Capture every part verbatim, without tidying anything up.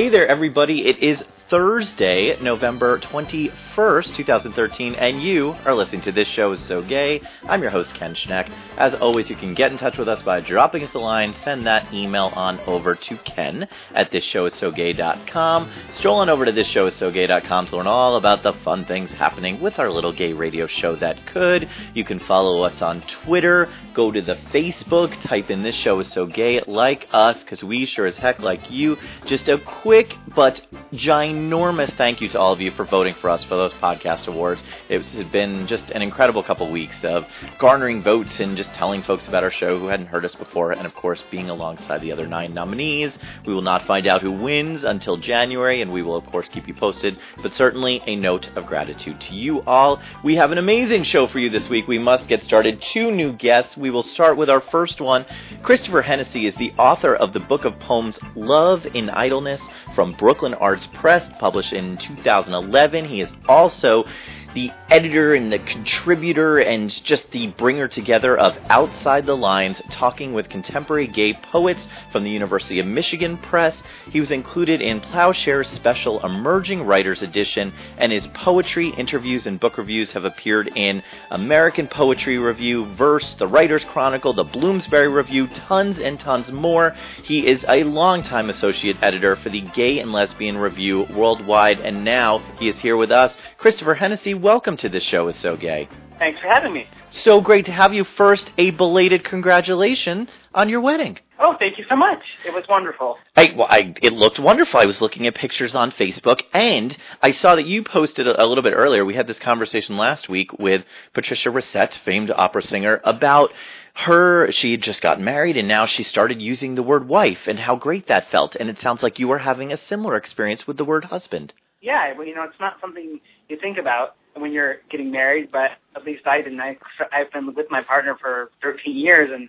Hey there, everybody. It is Thursday, November twenty-first, twenty thirteen, and you are listening to This Show Is So Gay. I'm your host, Ken Schneck. As always, you can get in touch with us by dropping us a line. Send that email on over to ken at this show is so gay dot com. Stroll on over to this show is so gay dot com to learn all about the fun things happening with our little gay radio show that could. You can follow us on Twitter. Go to the Facebook. Type in This Show Is So Gay. Like us, because we sure as heck like you. Just a quick but ginormous thank you to all of you for voting for us for those podcast awards. It's been just an incredible couple weeks of garnering votes and just telling folks about our show who hadn't heard us before, and of course being alongside the other nine nominees. We will not find out who wins until January, and we will of course keep you posted, but certainly a note of gratitude to you all. We have an amazing show for you this week. We must get started. Two new guests. We will start with our first one. Christopher Hennessy is the author of the book of poems Love in Idleness from Brooklyn Arts Press, published in two thousand eleven. He is also the editor and the contributor and just the bringer together of Outside the Lines, talking with contemporary gay poets from the University of Michigan Press. He was included in Plowshare's special Emerging Writers edition, and his poetry, interviews, and book reviews have appeared in American Poetry Review, Verse, The Writer's Chronicle, The Bloomsbury Review, tons and tons more. He is a longtime associate editor for the Gay and Lesbian Review worldwide, and now he is here with us. Christopher Hennessy, welcome to This Show Is So Gay. Thanks for having me. So great to have you. First, a belated congratulations on your wedding. Oh, thank you so much. It was wonderful. I, well, I, it looked wonderful. I was looking at pictures on Facebook, and I saw that you posted a, a little bit earlier. We had this conversation last week with Patricia Racette, famed opera singer, about her. She had just gotten married, and now she started using the word wife, and how great that felt. And it sounds like you were having a similar experience with the word husband. Yeah, well, you know, it's not something you think about when you're getting married, but at least I didn't. I, I've been with my partner for thirteen years, and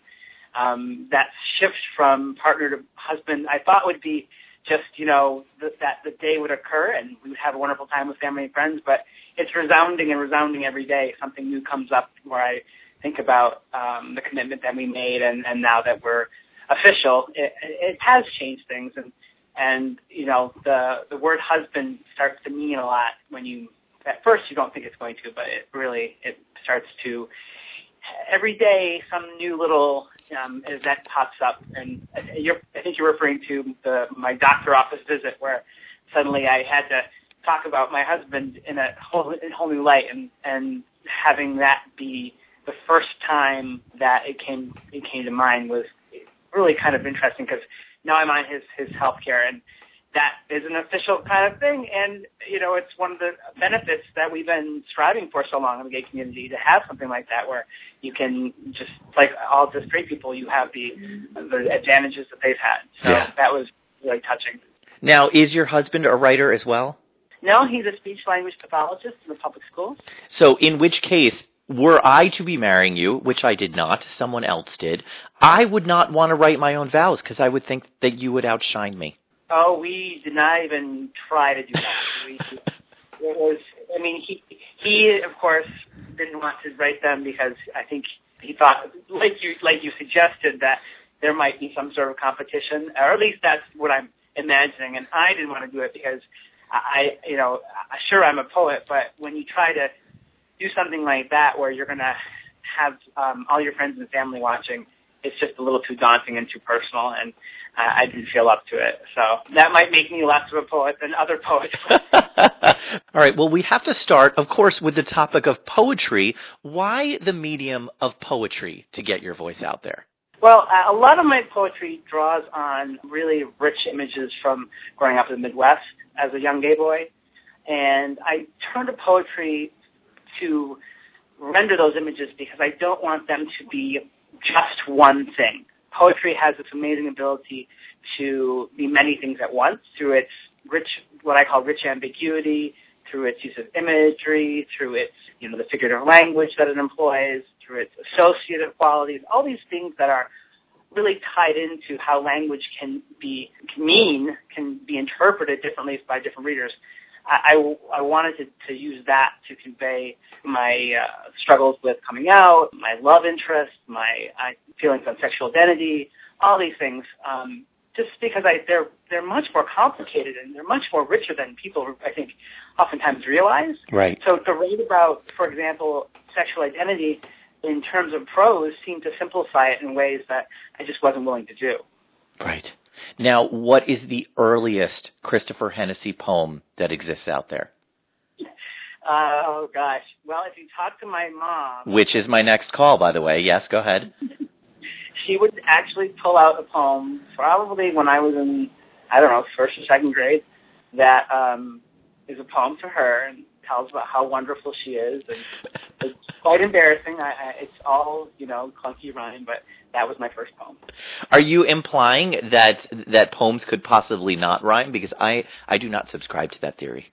um, that shift from partner to husband I thought would be just, you know, th- that the day would occur and we would have a wonderful time with family and friends, but it's resounding and resounding every day. Something new comes up where I think about um, the commitment that we made, and, and now that we're official, it, it has changed things. And And, you know, the the word husband starts to mean a lot when you, at first you don't think it's going to, but it really, it starts to, every day some new little um, event pops up. And you're, I think you're referring to the my doctor office visit where suddenly I had to talk about my husband in a whole, in a whole new light, and, and having that be the first time that it came, it came to mind was really kind of interesting, because now I'm on his, his health care, and that is an official kind of thing. And, you know, it's one of the benefits that we've been striving for so long in the gay community, to have something like that where you can just, like all the straight people, you have the, the advantages that they've had. So yeah. That was really touching. Now, is your husband a writer as well? No, he's a speech-language pathologist in the public schools. So in which case, were I to be marrying you, which I did not, someone else did, I would not want to write my own vows, because I would think that you would outshine me. Oh, we did not even try to do that. we, it was, I mean, he, he, of course, didn't want to write them because I think he thought, like you, like you suggested, that there might be some sort of competition, or at least that's what I'm imagining. And I didn't want to do it because I, you know, sure, I'm a poet, but when you try to do something like that where you're going to have um, all your friends and family watching, it's just a little too daunting and too personal, and uh, I didn't feel up to it. So that might make me less of a poet than other poets. All right, well, we have to start, of course, with the topic of poetry. Why the medium of poetry to get your voice out there? Well, a lot of my poetry draws on really rich images from growing up in the Midwest as a young gay boy, and I turned to poetry to render those images because I don't want them to be just one thing. Poetry has this amazing ability to be many things at once through its rich, what I call rich ambiguity, through its use of imagery, through its, you know, the figurative language that it employs, through its associative qualities, all these things that are really tied into how language can be, can mean, can be interpreted differently by different readers. I, I wanted to, to use that to convey my uh, struggles with coming out, my love interest, my uh, feelings on sexual identity, all these things, um, just because I they're they're much more complicated and they're much more richer than people, I think, oftentimes realize. Right. So to write about, for example, sexual identity in terms of prose seemed to simplify it in ways that I just wasn't willing to do. Right. Now, what is the earliest Christopher Hennessy poem that exists out there? Uh, oh, gosh. Well, if you talk to my mom... Which is my next call, by the way. Yes, go ahead. She would actually pull out a poem, probably when I was in, I don't know, first or second grade, that um, is a poem to her and tells about how wonderful she is. And it's quite embarrassing. I, I, it's all, you know, clunky rhyme, but that was my first poem. Are you implying that that poems could possibly not rhyme? Because I, I do not subscribe to that theory.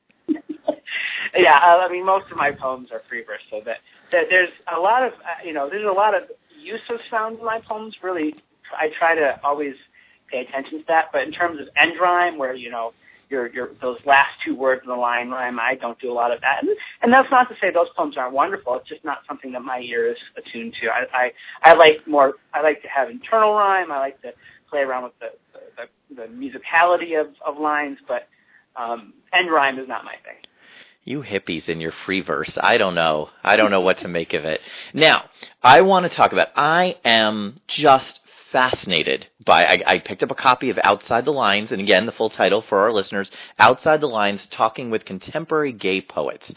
Yeah, I mean, most of my poems are free verse, so that, that there's a lot of, uh, you know, there's a lot of use of sound in my poems. Really, I try to always pay attention to that. But in terms of end rhyme, where, you know, your your those last two words in the line rhyme, I don't do a lot of that. And, and that's not to say those poems aren't wonderful. It's just not something that my ear is attuned to. I I, I like more. I like to have internal rhyme. I like to play around with the the, the musicality of, of lines, but um, end rhyme is not my thing. You hippies in your free verse. I don't know. I don't know what to make of it. Now, I want to talk about, I am just fascinated by, I, I picked up a copy of Outside the Lines, and again, the full title for our listeners, Outside the Lines, Talking with Contemporary Gay Poets.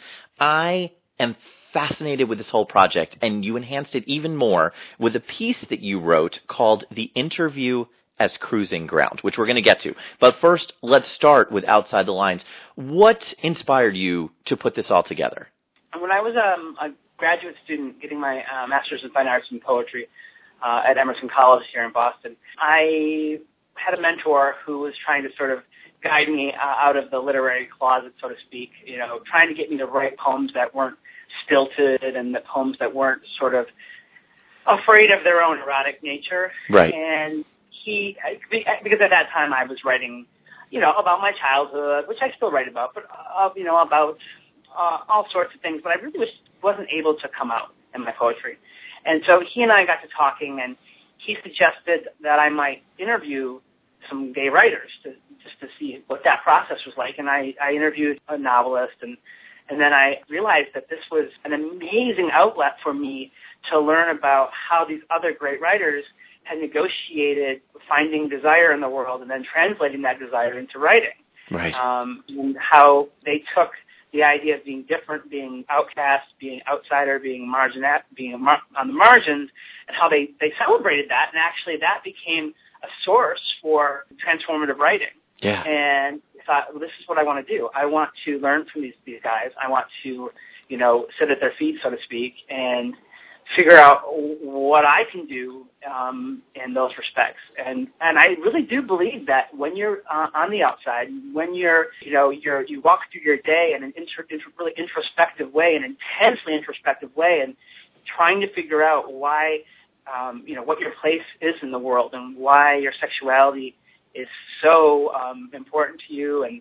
I am fascinated with this whole project, and you enhanced it even more with a piece that you wrote called The Interview as Cruising Ground, which we're going to get to. But first, let's start with Outside the Lines. What inspired you to put this all together? When I was um, a graduate student getting my uh, Master's in Fine Arts in Poetry uh, at Emerson College here in Boston, I had a mentor who was trying to sort of guide me uh, out of the literary closet, so to speak, you know, trying to get me to write poems that weren't stilted and the poems that weren't sort of afraid of their own erotic nature. Right. And He, because at that time I was writing, you know, about my childhood, which I still write about, but, uh, you know, about uh, all sorts of things, but I really was, wasn't able to come out in my poetry. And so he and I got to talking, and he suggested that I might interview some gay writers to, just to see what that process was like. And I, I interviewed a novelist, and, and then I realized that this was an amazing outlet for me to learn about how these other great writers had negotiated finding desire in the world and then translating that desire into writing. Right. Um, and how they took the idea of being different, being outcast, being outsider, being marginate, being mar- on the margins, and how they, they celebrated that. And actually that became a source for transformative writing. Yeah. And I thought, well, this is what I want to do. I want to learn from these, these guys. I want to, you know, sit at their feet, so to speak, and figure out what I can do um, in those respects. And and I really do believe that when you're uh, on the outside, when you're, you know, you're, you walk through your day in an inter, inter, really introspective way, an intensely introspective way, and trying to figure out why, um, you know, what your place is in the world and why your sexuality is so um, important to you, and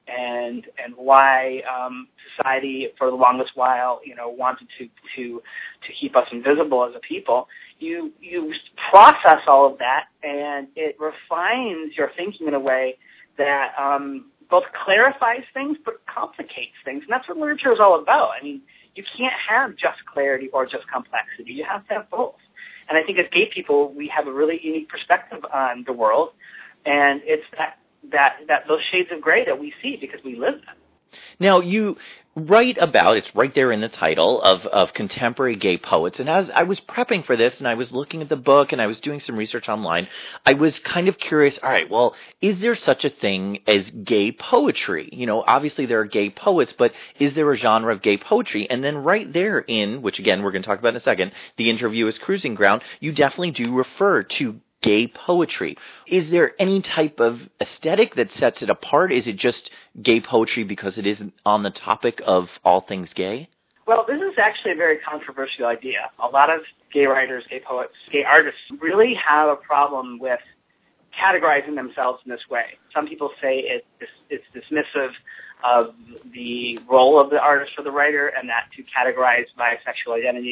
and and why um, society for the longest while, you know, wanted to to to keep us invisible as a people. You you process all of that, and it refines your thinking in a way that um, both clarifies things but complicates things, and that's what literature is all about. I mean, you can't have just clarity or just complexity. You have to have both. And I think as gay people, we have a really unique perspective on the world, and it's that. that that those shades of gray that we see because we live them. Now, you write about, it's right there in the title, of, of contemporary gay poets, and as I was prepping for this, and I was looking at the book, and I was doing some research online, I was kind of curious, all right, well, is there such a thing as gay poetry? You know, obviously there are gay poets, but is there a genre of gay poetry? And then right there in, which again we're going to talk about in a second, The Interview as Cruising Ground, you definitely do refer to gay poetry. Is there any type of aesthetic that sets it apart? Is it just gay poetry because it isn't on the topic of all things gay? Well, this is actually a very controversial idea. A lot of gay writers, gay poets, gay artists really have a problem with categorizing themselves in this way. Some people say it, it's dismissive of the role of the artist or the writer, and that to categorize bisexual identity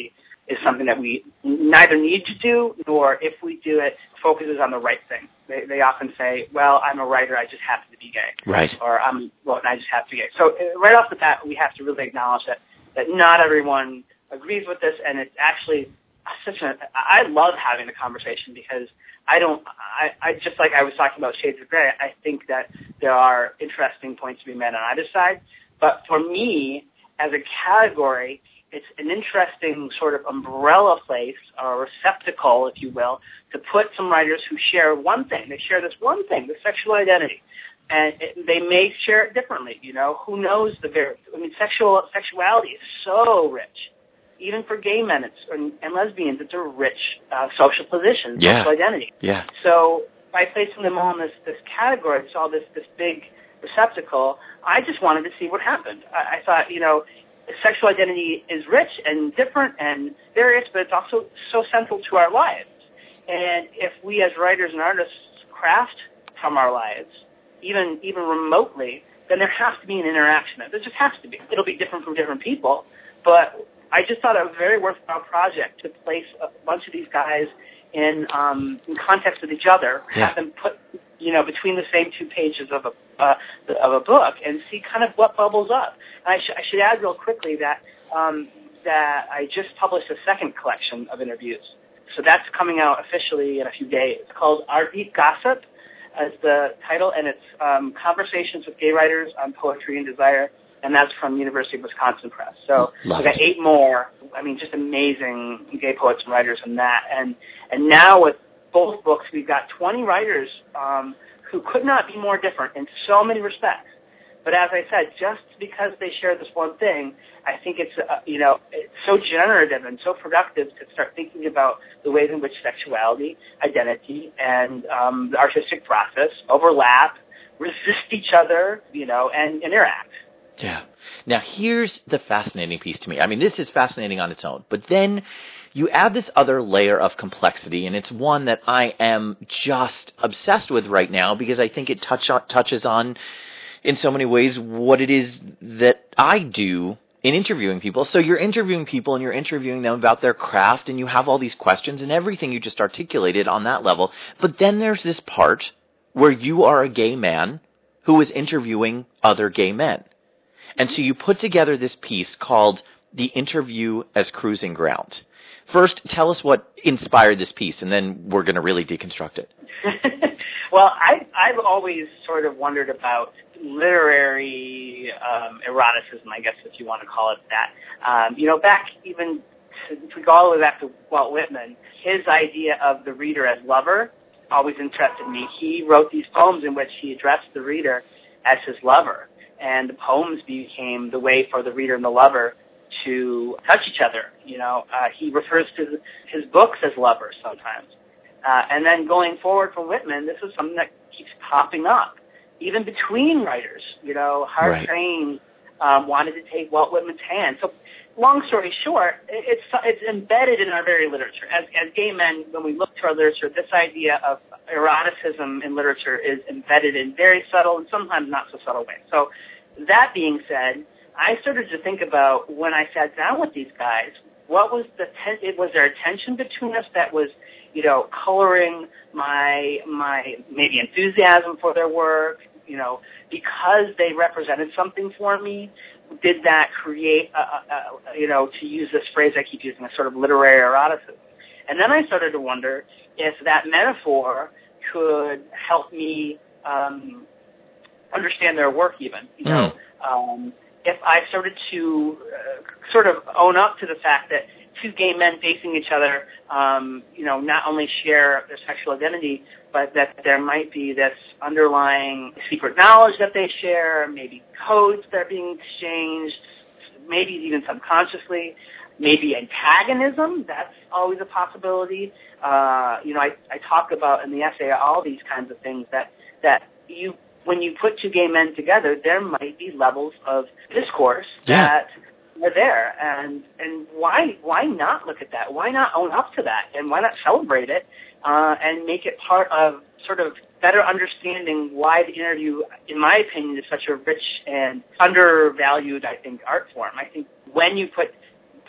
is something that we neither need to do, nor if we do it, focuses on the right thing. They, they often say, well, I'm a writer, I just happen to be gay. Right. Or I'm, well, I just have to be gay. So uh, right off the bat, we have to really acknowledge that, that not everyone agrees with this, and it's actually such a, I love having the conversation because I don't, I, I just like I was talking about Shades of Grey, I think that there are interesting points to be made on either side. But for me, as a category, it's an interesting sort of umbrella place or receptacle, if you will, to put some writers who share one thing. They share this one thing, the sexual identity. And it, they may share it differently, you know. Who knows the very, I mean, sexual sexuality is so rich. Even for gay men it's, and, and lesbians, it's a rich uh, social position, yeah. social identity. Yeah. So by placing them all in this, this category, it's all this, this big receptacle, I just wanted to see what happened. I, I thought, you know, sexual identity is rich and different and various, but it's also so central to our lives. And if we as writers and artists craft from our lives, even even remotely, then there has to be an interaction. There just has to be. It'll be different from different people, but I just thought it was a very worthwhile project to place a bunch of these guys in um, in context with each other, yeah. have them put, you know, between the same two pages of a uh, of a book, and see kind of what bubbles up. And I, sh- I should add real quickly that um, that I just published a second collection of interviews, so that's coming out officially in a few days. It's called Our Deep Gossip, as the title, and it's um, conversations with gay writers on poetry and desire. And that's from University of Wisconsin Press. So Love I got it. eight more. I mean, just amazing gay poets and writers in that. And and now with both books, we've got twenty writers um, who could not be more different in so many respects. But as I said, just because they share this one thing, I think it's uh, you know it's so generative and so productive to start thinking about the ways in which sexuality, identity, and um, the artistic process overlap, resist each other, you know, and interact. Yeah. Now, here's the fascinating piece to me. I mean, this is fascinating on its own, but then you add this other layer of complexity, and it's one that I am just obsessed with right now because I think it touch, touches on, in so many ways, what it is that I do in interviewing people. So you're interviewing people, and you're interviewing them about their craft, and you have all these questions and everything you just articulated on that level. But then there's this part where you are a gay man who is interviewing other gay men. And so you put together this piece called The Interview as Cruising Ground. First, tell us what inspired this piece, and then we're going to really deconstruct it. Well, I, I've always sort of wondered about literary um, eroticism, I guess, if you want to call it that. Um, you know, back even, if we go all the way back to Walt Whitman, his idea of the reader as lover always interested me. He wrote these poems in which he addressed the reader as his lover. And the poems became the way for the reader and the lover to touch each other. You know, uh, he refers to his books as lovers sometimes. Uh, and then going forward from Whitman, this is something that keeps popping up, even between writers. You know, Hart Right. Crane um, wanted to take Walt Whitman's hand. So, long story short, it's it's embedded in our very literature. As as gay men, when we look to our literature, this idea of eroticism in literature is embedded in very subtle and sometimes not so subtle ways. So, that being said, I started to think about when I sat down with these guys, what was the ten- was there a tension between us that was, you know, coloring my my maybe enthusiasm for their work, you know, because they represented something for me. Did that create, a, a, a, you know, to use this phrase I keep using, a sort of literary eroticism? And then I started to wonder if that metaphor could help me um, understand their work even. You know, mm. um, if I started to uh, sort of own up to the fact that two gay men facing each other, um, you know, not only share their sexual identity, but that there might be this underlying secret knowledge that they share, maybe codes that are being exchanged, maybe even subconsciously, maybe antagonism, that's always a possibility. Uh, you know, I, I talk about in the essay all these kinds of things that, that you, when you put two gay men together, there might be levels of discourse yeah. that are there, and and why why not look at that? Why not own up to that? And why not celebrate it uh, and make it part of sort of better understanding why the interview, in my opinion, is such a rich and undervalued, I think, art form. I think when you put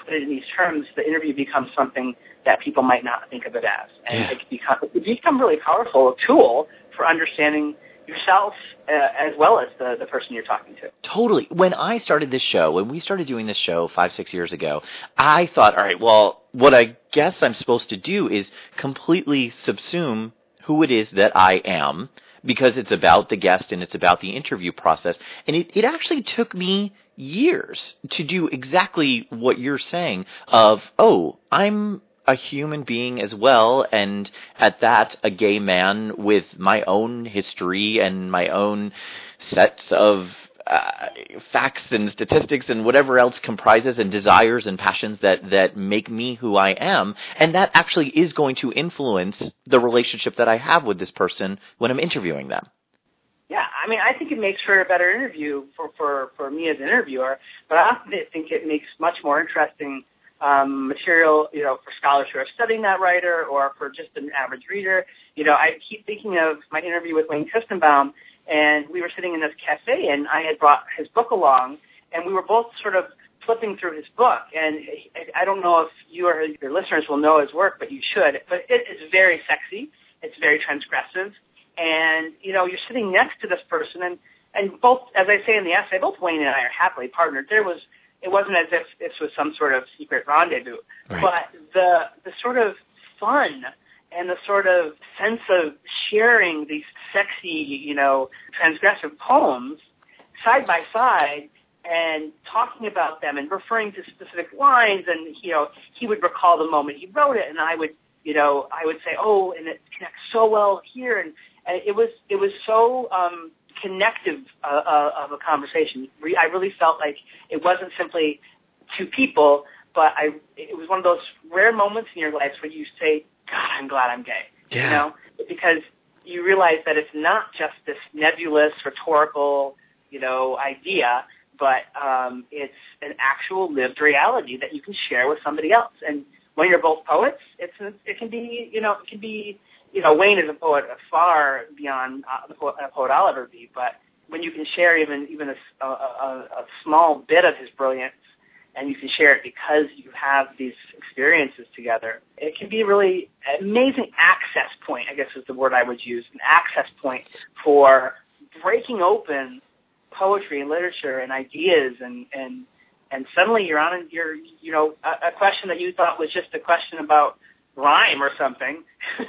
put it in these terms, the interview becomes something that people might not think of it as. And yeah. it can become, it can become really powerful tool for understanding yourself uh, as well as the, the person you're talking to. Totally. When I started this show, when we started doing this show five, six years ago, I thought, all right, well, what I guess I'm supposed to do is completely subsume who it is that I am, because it's about the guest and it's about the interview process. And it, it actually took me years to do exactly what you're saying of, oh, I'm a human being as well, and at that, a gay man with my own history and my own sets of uh, facts and statistics and whatever else comprises and desires and passions that, that make me who I am, and that actually is going to influence the relationship that I have with this person when I'm interviewing them. Yeah, I mean, I think it makes for a better interview for, for, for me as an interviewer, but I often think it makes much more interesting Um, material, you know, for scholars who are studying that writer or for just an average reader. You know, I keep thinking of my interview with Wayne Kistenbaum, and we were sitting in this cafe, and I had brought his book along, and we were both sort of flipping through his book. And I don't know if you or your listeners will know his work, but you should. But it is very sexy. It's very transgressive. And, you know, you're sitting next to this person, and, and both, as I say in the essay, both Wayne and I are happily partnered. There was It wasn't as if this was some sort of secret rendezvous, right. but the the sort of fun and the sort of sense of sharing these sexy, you know, transgressive poems side by side and talking about them and referring to specific lines, and you know, he would recall the moment he wrote it, and I would, you know, I would say, oh, and it connects so well here, and, and it was it was so. Um, connective uh, uh, of a conversation. Re- I really felt like it wasn't simply two people, but I it was one of those rare moments in your life where you say, God, I'm glad I'm gay. Yeah. You know, because you realize that it's not just this nebulous, rhetorical, you know, idea, but um, it's an actual lived reality that you can share with somebody else. And when you're both poets, it's it can be, you know, it can be You know, Wayne is a poet far beyond uh, the poet, a poet I'll ever be, but when you can share even even a, a, a small bit of his brilliance, and you can share it because you have these experiences together, it can be really an amazing access point, I guess is the word I would use, an access point for breaking open poetry and literature and ideas, and, and, and suddenly you're on, a, you're, you know, a, a question that you thought was just a question about rhyme or something,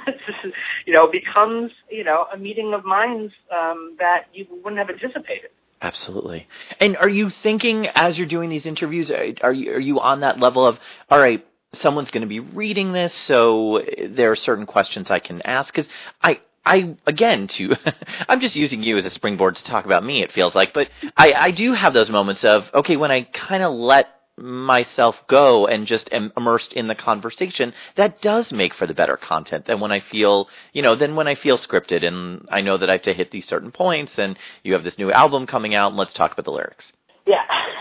you know, becomes, you know, a meeting of minds um, that you wouldn't have anticipated. Absolutely. And are you thinking as you're doing these interviews, are you are you on that level of, all right, someone's going to be reading this, so there are certain questions I can ask? Because I, I again, to I'm just using you as a springboard to talk about me, it feels like, but I, I do have those moments of, okay, when I kind of let myself go and just am immersed in the conversation, that does make for the better content than when I feel, you know, than when I feel scripted and I know that I have to hit these certain points and you have this new album coming out and let's talk about the lyrics. Yeah.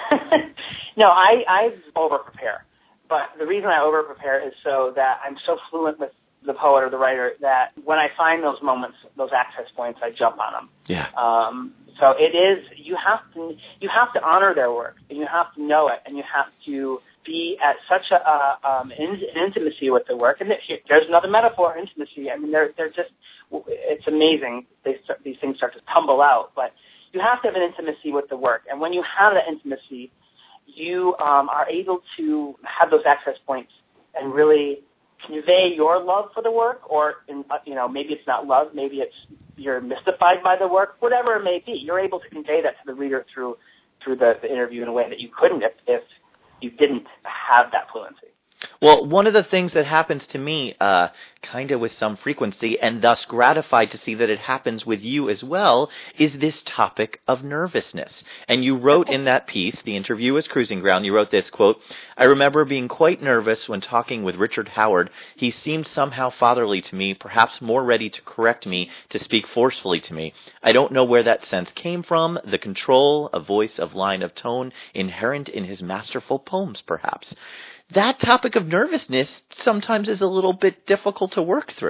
No, I, I over-prepare. But the reason I over-prepare is so that I'm so fluent with the poet or the writer that when I find those moments, those access points, I jump on them. Yeah. Um, so it is, you have to, you have to honor their work, and you have to know it, and you have to be at such a, uh, um, in, an intimacy with the work. And there's another metaphor, intimacy. I mean, they're, they're just, it's amazing. They start, these things start to tumble out, but you have to have an intimacy with the work. And when you have that intimacy, you, um, are able to have those access points and really convey your love for the work, or, in, uh, you know, maybe it's not love, maybe it's you're mystified by the work, whatever it may be. You're able to convey that to the reader through through the, the interview in a way that you couldn't if, if you didn't have that fluency. Well, one of the things that happens to me uh, kind of with some frequency, and thus gratified to see that it happens with you as well, is this topic of nervousness. And you wrote in that piece, The Interview is Cruising Ground, you wrote this, quote, I remember being quite nervous when talking with Richard Howard. He seemed somehow fatherly to me, perhaps more ready to correct me, to speak forcefully to me. I don't know where that sense came from, the control, a voice, of line, of tone, inherent in his masterful poems, perhaps. That topic of nervousness sometimes is a little bit difficult to work through.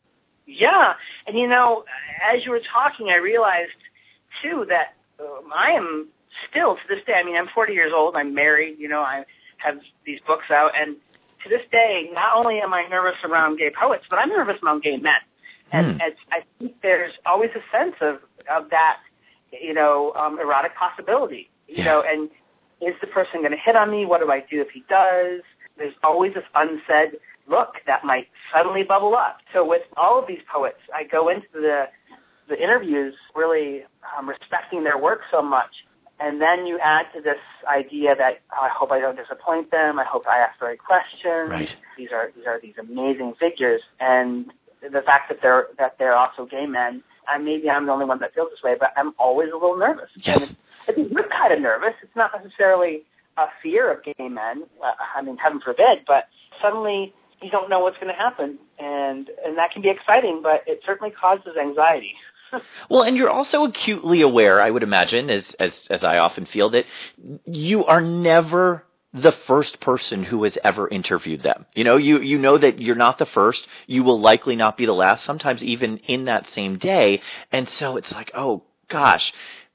Yeah, and you know, as you were talking, I realized, too, that um, I am still, to this day, I mean, I'm forty years old, I'm married, you know, I have these books out, and to this day, not only am I nervous around gay poets, but I'm nervous around gay men. And Mm. it's, I think there's always a sense of, of that, you know, um, erotic possibility, you Yeah. know, and is the person going to hit on me? What do I do if he does? There's always this unsaid look that might suddenly bubble up. So with all of these poets, I go into the the interviews really um, respecting their work so much. And then you add to this idea that oh, I hope I don't disappoint them. I hope I ask the right questions. Right. These are these are these amazing figures, and the fact that they're that they're also gay men. And maybe I'm the only one that feels this way, but I'm always a little nervous. Yes. And it's, it's, we're kind of nervous. It's not necessarily a fear of gay men. Uh, I mean, heaven forbid, but suddenly you don't know what's going to happen, and and that can be exciting, but it certainly causes anxiety. Well, and you're also acutely aware, I would imagine, as as as I often feel, that you are never the first person who has ever interviewed them. You know, you you know that you're not the first. You will likely not be the last, sometimes even in that same day. And so it's like, oh, gosh,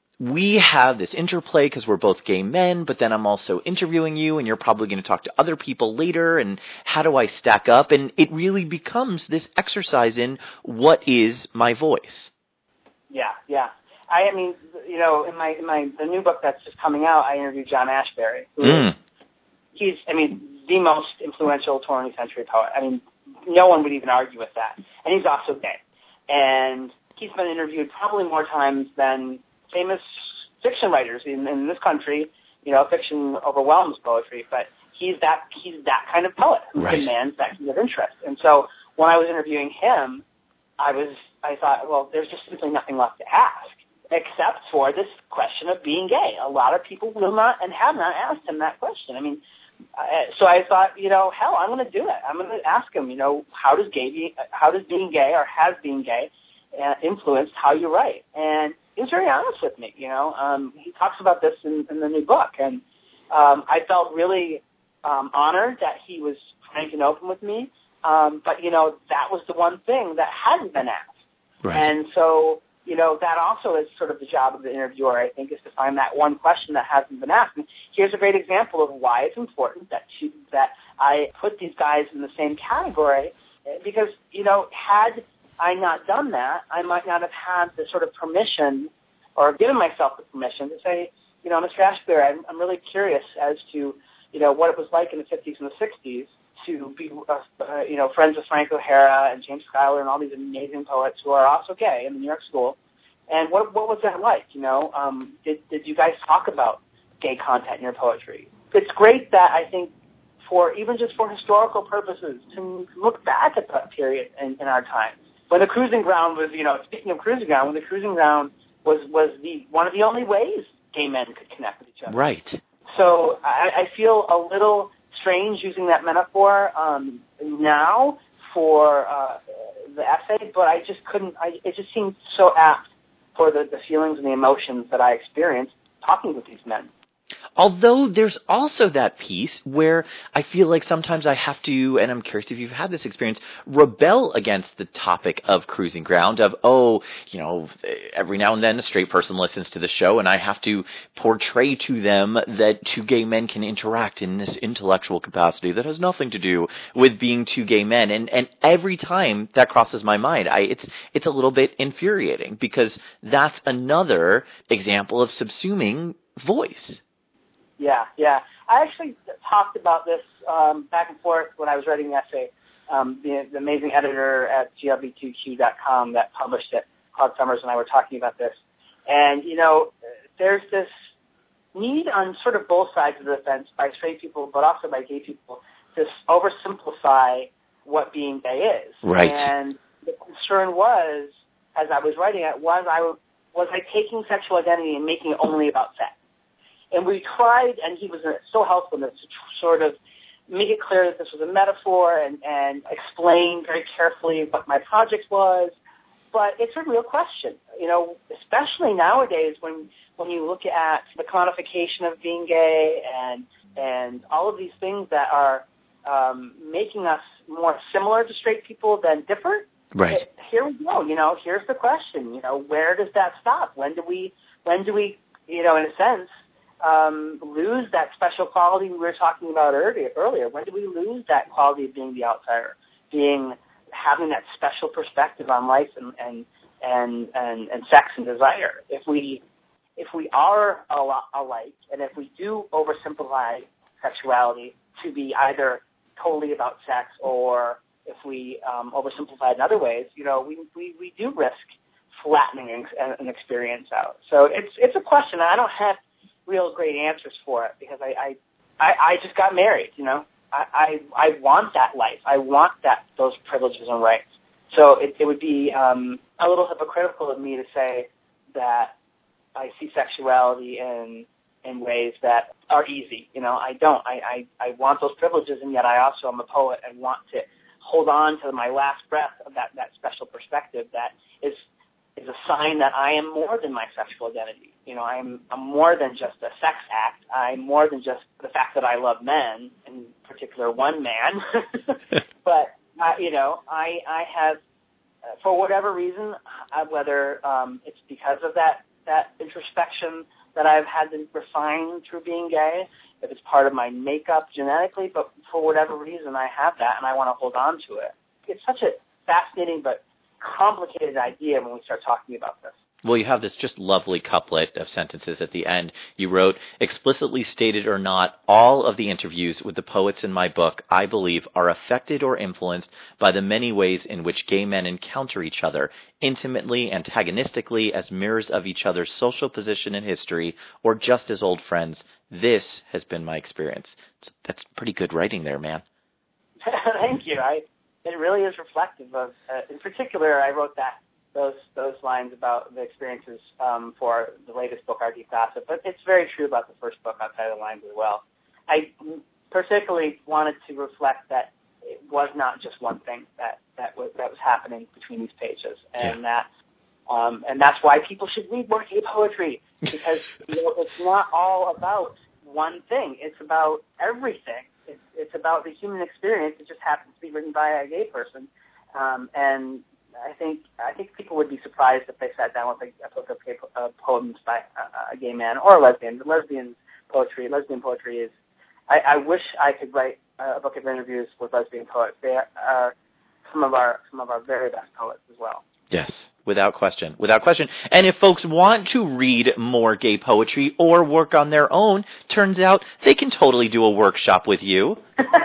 we have this interplay because we're both gay men, but then I'm also interviewing you, and you're probably going to talk to other people later, and how do I stack up? And it really becomes this exercise in what is my voice. Yeah, yeah. I, I mean, you know, in my in my the new book that's just coming out, I interviewed John Ashbery. Who Mm. He's, I mean, the most influential twentieth century poet. I mean, no one would even argue with that. And he's also gay. And he's been interviewed probably more times than famous fiction writers in, in this country. You know, fiction overwhelms poetry, but he's that he's that kind of poet who Right. demands that kind of interest. And so when I was interviewing him, I was I thought, well, there's just simply nothing left to ask except for this question of being gay. A lot of people will not and have not asked him that question. I mean, uh, so I thought, you know, hell, I'm going to do it. I'm going to ask him, you know, how does gay be, how does being gay or has being gay uh, influenced how you write? And he was very honest with me. You know, um, he talks about this in, in the new book, and um, I felt really um, honored that he was frank and open with me. Um, but you know, that was the one thing that hadn't been asked. Right. And so, you know, that also is sort of the job of the interviewer, I think, is to find that one question that hasn't been asked. And here's a great example of why it's important that she, that I put these guys in the same category, because, you know, had I not done that, I might not have had the sort of permission or given myself the permission to say, you know, Mister Ashbery, I'm, I'm really curious as to, you know, what it was like in the fifties and the sixties to be, uh, uh, you know, friends with Frank O'Hara and James Schuyler and all these amazing poets who are also gay in the New York School. And what what was that like? You know, um, did did you guys talk about gay content in your poetry? It's great that I think for even just for historical purposes to look back at that period in, in our times when the cruising ground was, you know, speaking of cruising ground, when the cruising ground was was the one of the only ways gay men could connect with each other. Right. So I, I feel a little strange using that metaphor um, now for uh, the essay, but I just couldn't. I, it just seemed so apt for the, the feelings and the emotions that I experienced talking with these men. Although there's also that piece where I feel like sometimes I have to, and I'm curious if you've had this experience, rebel against the topic of cruising ground, of, oh, you know, every now and then a straight person listens to the show and I have to portray to them that two gay men can interact in this intellectual capacity that has nothing to do with being two gay men. And, and every time that crosses my mind, I, it's, it's a little bit infuriating because that's another example of subsuming voice. Yeah, yeah. I actually talked about this um, back and forth when I was writing the essay. Um, the, the amazing editor at G L B two Q dot com that published it, Claude Summers, and I were talking about this. And, you know, there's this need on sort of both sides of the fence by straight people, but also by gay people, to oversimplify what being gay is. Right. And the concern was, as I was writing it, was I, was I taking sexual identity and making it only about sex? And we tried, and he was so helpful in this, to sort of make it clear that this was a metaphor and, and explain very carefully what my project was. But it's a real question, you know, especially nowadays when when you look at the commodification of being gay and and all of these things that are um, making us more similar to straight people than different. Right. It, here we go. You know, here's the question. You know, where does that stop? When do we? When do we? You know, in a sense. um, lose that special quality we were talking about earlier? Earlier, when do we lose that quality of being the outsider, being having that special perspective on life and and and and, and sex and desire? If we if we are a lot alike, and if we do oversimplify sexuality to be either totally about sex, or if we um, oversimplify in other ways, you know, we, we, we do risk flattening an, an experience out. So it's it's a question. I don't have real great answers for it because I I, I, I just got married. You know, I, I I want that life. I want that those privileges and rights. So it, it would be um, a little hypocritical of me to say that I see sexuality in in ways that are easy. You know, I don't. I, I, I want those privileges, and yet I also am a poet and want to hold on to my last breath of that, that special perspective that is is a sign that I am more than my sexual identity. You know, I'm, I'm more than just a sex act. I'm more than just the fact that I love men, in particular one man. But, uh, you know, I, I have, uh, for whatever reason, uh, whether um, it's because of that, that introspection that I've had to refine through being gay, if it's part of my makeup genetically, but for whatever reason I have that and I want to hold on to it. It's such a fascinating but complicated idea when we start talking about this. Well, you have this just lovely couplet of sentences at the end. You wrote, explicitly stated or not, all of the interviews with the poets in my book, I believe, are affected or influenced by the many ways in which gay men encounter each other, intimately, antagonistically, as mirrors of each other's social position in history, or just as old friends. This has been my experience. That's pretty good writing there, man. Thank you. I, it really is reflective of, uh, in particular, I wrote that those those lines about the experiences um, for the latest book, Our Deep Gossip, but it's very true about the first book, Outside the Lines, as well. I particularly wanted to reflect that it was not just one thing that, that was that was happening between these pages, and yeah. that um, and that's why people should read more gay poetry, because you know, it's not all about one thing. It's about everything. It's, it's about the human experience. It just happens to be written by a gay person, um, and I think I think people would be surprised if they sat down with a, a book of gay po- uh, poems by a, a gay man or a lesbian. The lesbian poetry, lesbian poetry is. I, I wish I could write a book of interviews with lesbian poets. They are some of our some of our very best poets as well. Yes, without question, without question. And if folks want to read more gay poetry or work on their own, turns out they can totally do a workshop with you.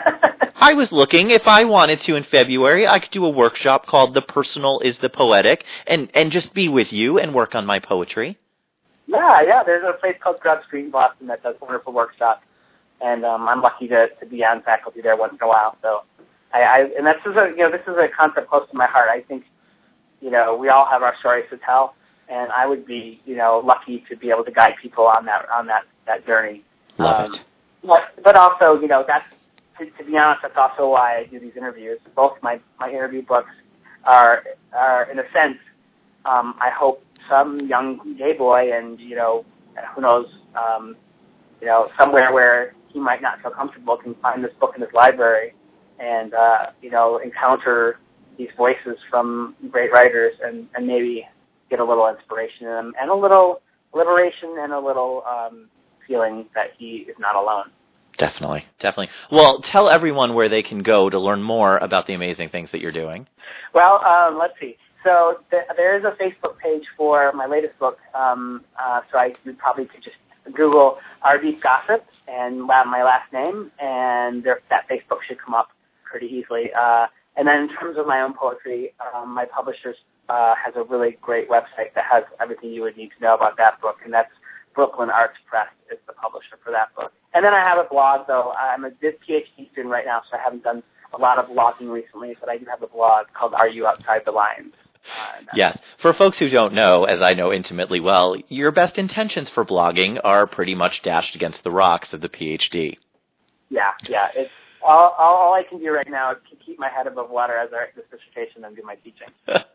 I was looking, if I wanted to in February, I could do a workshop called The Personal is the Poetic, and, and just be with you and work on my poetry. Yeah, yeah, there's a place called Grub Street in Boston that does wonderful workshops, and um, I'm lucky to, to be on faculty there once in a while. So, I, I and this is a you know this is a concept close to my heart. I think, you know, we all have our stories to tell, and I would be you know lucky to be able to guide people on that on that, that journey. Love um, it. But, but also, you know, that's To, to be honest, that's also why I do these interviews. Both my, my interview books are, are in a sense, um, I hope some young gay boy and, you know, who knows, um, you know, somewhere where he might not feel comfortable can find this book in his library and, uh, you know, encounter these voices from great writers and, and maybe get a little inspiration in them and a little liberation and a little um, feeling that he is not alone. Definitely, definitely. Well, tell everyone where they can go to learn more about the amazing things that you're doing. Well, um, let's see. So th- there is a Facebook page for my latest book. Um, uh, so I you probably could just Google Our Deep Gossip and my last name, and there, that Facebook should come up pretty easily. Uh, and then in terms of my own poetry, um, my publisher uh, has a really great website that has everything you would need to know about that book, and that's Brooklyn Arts Press is the publisher for that book. And then I have a blog, though. I'm a PhD student right now, so I haven't done a lot of blogging recently, but I do have a blog called Are You Outside the Lines? Uh, yes. For folks who don't know, as I know intimately well, your best intentions for blogging are pretty much dashed against the rocks of the PhD. Yeah, yeah. It's all, all, all I can do right now is keep my head above water as I write this dissertation and do my teaching.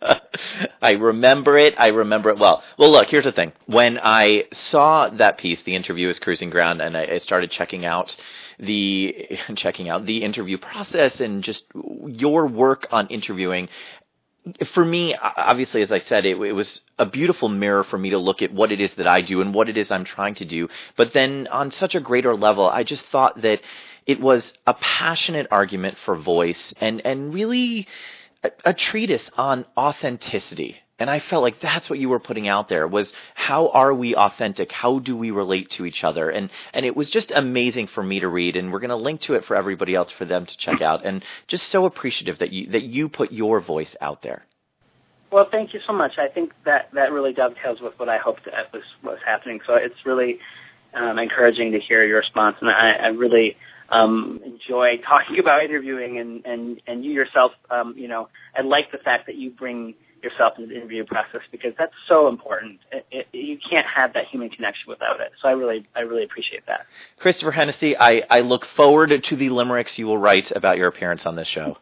I remember it. I remember it well. Well, look, here's the thing. When I saw that piece, The Interview is Cruising Ground, and I started checking out the checking out the interview process and just your work on interviewing, for me, obviously, as I said, it, it was a beautiful mirror for me to look at what it is that I do and what it is I'm trying to do. But then on such a greater level, I just thought that it was a passionate argument for voice and, and really a, a treatise on authenticity. And I felt like that's what you were putting out there was how are we authentic? How do we relate to each other? And and it was just amazing for me to read. And we're going to link to it for everybody else for them to check out. And just so appreciative that you that you put your voice out there. Well, thank you so much. I think that, that really dovetails with what I hoped that was was happening. So it's really um, encouraging to hear your response. And I, I really um, enjoy talking about interviewing and, and, and you yourself, um, you know, I like the fact that you bring yourself in the interview process because that's so important. It, it, you can't have that human connection without it. So I really, I really appreciate that. Christopher Hennessy, I, I look forward to the limericks you will write about your appearance on this show.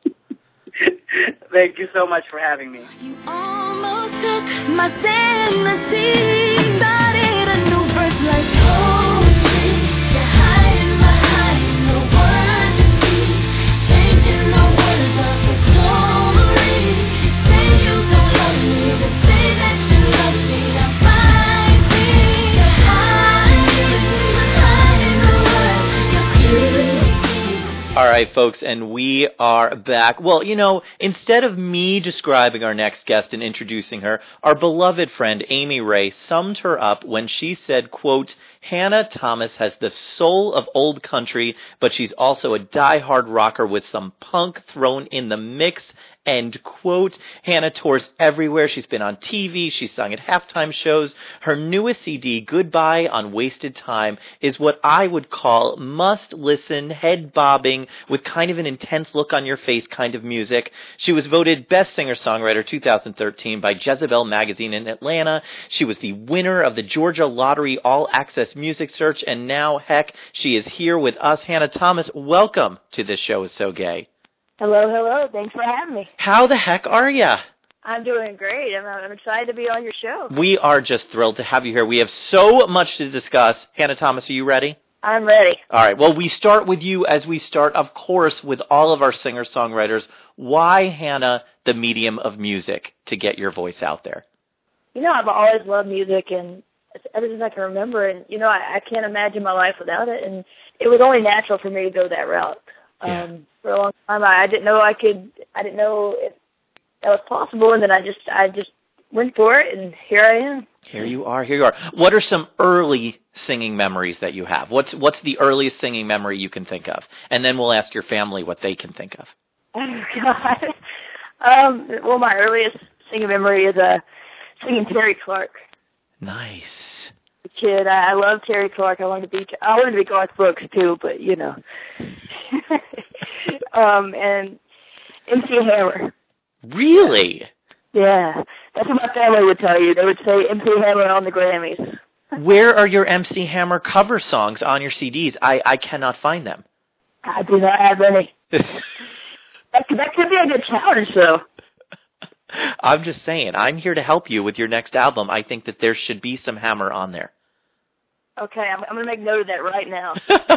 Thank you so much for having me. You almost took my sanity, started a new birth like poetry. You're hiding behind the word to see, changing the words of the story. You say you don't love me, but say that you love me. I'm fighting. You're hiding behind the words you're All right, folks, and we are back. Well, you know, instead of me describing our next guest and introducing her, our beloved friend Amy Ray summed her up when she said, quote, Hannah Thomas has the soul of old country, but she's also a die-hard rocker with some punk thrown in the mix. End quote. Hannah tours everywhere. She's been on T V. She's sung at halftime shows. Her newest C D, Goodbye on Wasted Time, is what I would call must-listen, head-bobbing, with kind of an intense look on your face kind of music. She was voted Best Singer-Songwriter two thousand thirteen by Jezebel Magazine in Atlanta. She was the winner of the Georgia Lottery All-Access Music Search, and now, heck, she is here with us. Hannah Thomas, welcome to This Show Is So Gay. Hello, hello. Thanks for having me. How the heck are ya? I'm doing great. I'm, I'm excited to be on your show. We are just thrilled to have you here. We have so much to discuss. Hannah Thomas, are you ready? I'm ready. All right. Well, we start with you as we start, of course, with all of our singer-songwriters. Why, Hannah, the medium of music to get your voice out there? You know, I've always loved music, and ever since I can remember, and, you know, I, I can't imagine my life without it, and it was only natural for me to go that route. Yeah. Um, for a long time, I, I didn't know I could, I didn't know if that was possible, and then I just, I just went for it, and here I am. Here you are, here you are. What are some early singing memories that you have? What's what's the earliest singing memory you can think of? And then we'll ask your family what they can think of. Oh, God. Um, well, my earliest singing memory is uh, singing Terry Clark. Nice. A kid, I, I love Terry Clark. I wanted to be, I wanted to be Garth Brooks too, but you know. um, and M C Hammer. Really? Yeah, that's what my family would tell you. They would say M C Hammer on the Grammys. Where are your M C Hammer cover songs on your C Ds? I, I cannot find them. I do not have any. that, could, that could be a good challenge, though. I'm just saying, I'm here to help you with your next album. I think that there should be some Hammer on there. Okay, I'm, I'm going to make note of that right now.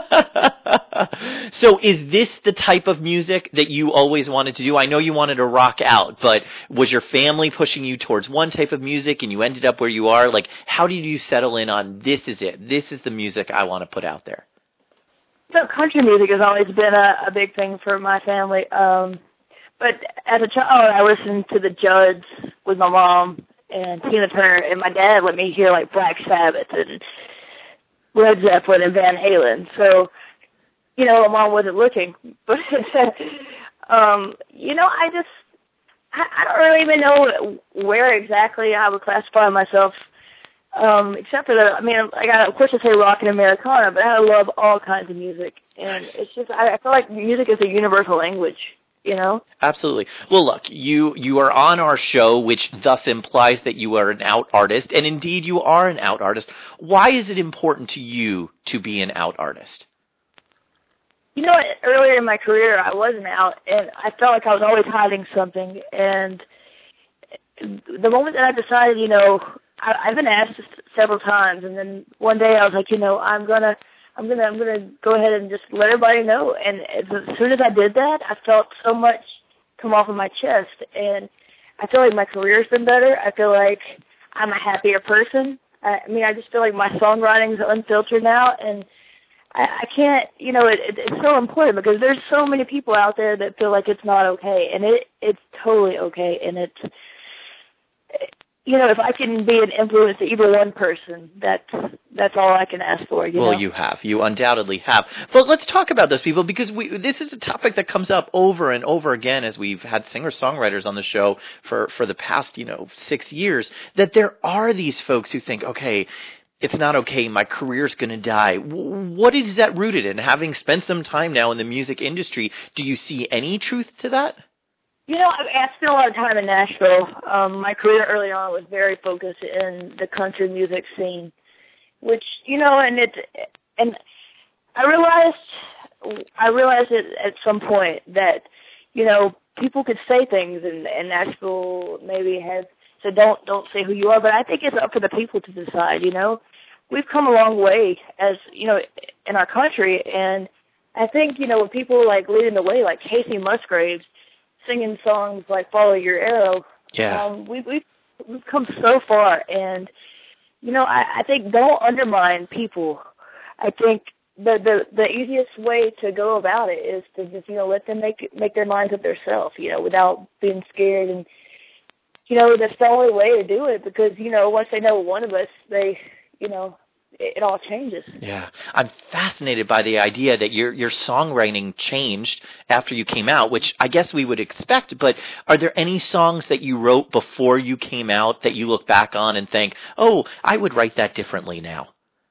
So is this the type of music that you always wanted to do? I know you wanted to rock out, but was your family pushing you towards one type of music and you ended up where you are? Like, how did you settle in on this is it? This is the music I want to put out there. So country music has always been a, a big thing for my family. Um, but as a child, I listened to the Judds with my mom and Tina Turner, and my dad let me hear like Black Sabbath and Led Zeppelin and Van Halen. So, you know, my mom wasn't looking. But, um, you know, I just, I, I don't really even know where exactly I would classify myself, um, except for the, I mean, I got, of course I say rock and Americana, but I love all kinds of music. And it's just, I, I feel like music is a universal language. You know? Absolutely. Well, look, you, you are on our show, which thus implies that you are an out artist, and indeed you are an out artist. Why is it important to you to be an out artist? You know, earlier in my career, I wasn't out, and I felt like I was always hiding something, and the moment that I decided, you know, I, I've been asked this several times, and then one day I was like, you know, I'm gonna I'm gonna I'm gonna go ahead and just let everybody know. And as soon as I did that, I felt so much come off of my chest, and I feel like my career's been better. I feel like I'm a happier person. I, I mean, I just feel like my songwriting's unfiltered now, and I, I can't, you know, it, it, it's so important because there's so many people out there that feel like it's not okay, and it it's totally okay, and it's, you know, if I can be an influence to either one person, that's that's all I can ask for. You well, know? you have. You undoubtedly have. But let's talk about those people because we this is a topic that comes up over and over again as we've had singer-songwriters on the show for, for the past, you know, six years, that there are these folks who think, okay, it's not okay, my career's going to die. What is that rooted in? Having spent some time now in the music industry, do you see any truth to that? You know, I, I spent a lot of time in Nashville. Um, my career early on was very focused in the country music scene, which, you know, and it, and I realized, I realized it at some point that, you know, people could say things, and, and Nashville maybe has said, don't, don't say who you are, but I think it's up for the people to decide, you know. We've come a long way as, you know, in our country, and I think, you know, when people like leading the way, like Casey Musgraves, singing songs like "Follow Your Arrow," yeah, um, we, we've we've come so far, and you know, I, I think don't undermine people. I think the, the the easiest way to go about it is to just, you know, let them make make their minds up themselves, you know, without being scared, and you know, that's the only way to do it because, you know, once they know one of us, they, you know, it, it all changes. Yeah. I'm fascinated by the idea that your your songwriting changed after you came out, which I guess we would expect, but are there any songs that you wrote before you came out that you look back on and think, oh, I would write that differently now?